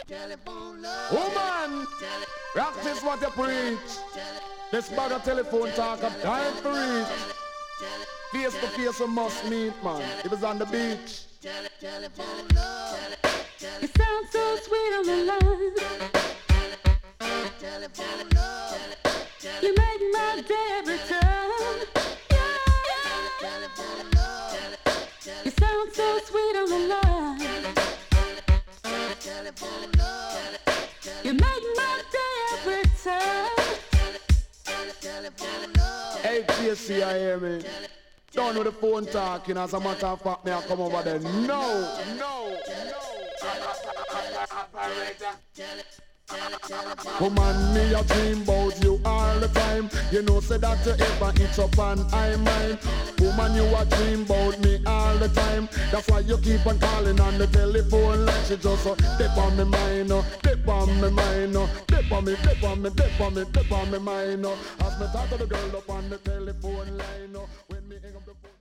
Woman, practice what you preach. This bag of telephone talk of time for reach. Face to face we must meet, man. It was on the beach. You sound so sweet on the line. You make my day every time. You sound so sweet on the line. You make my day every time. Hey, JC, I hear me. Done with the phone talking, as a matter of fact, me I come over there. No. Woman, me a dream about you all the time. You know, say that you ever itch up and I mind. Woman, you a dream about me all the time. That's why you keep on calling on the telephone like she just dip on me mind, dip on me mind, dip on me mind. As me talk to the girl up on the telephone line, when me hang up the phone.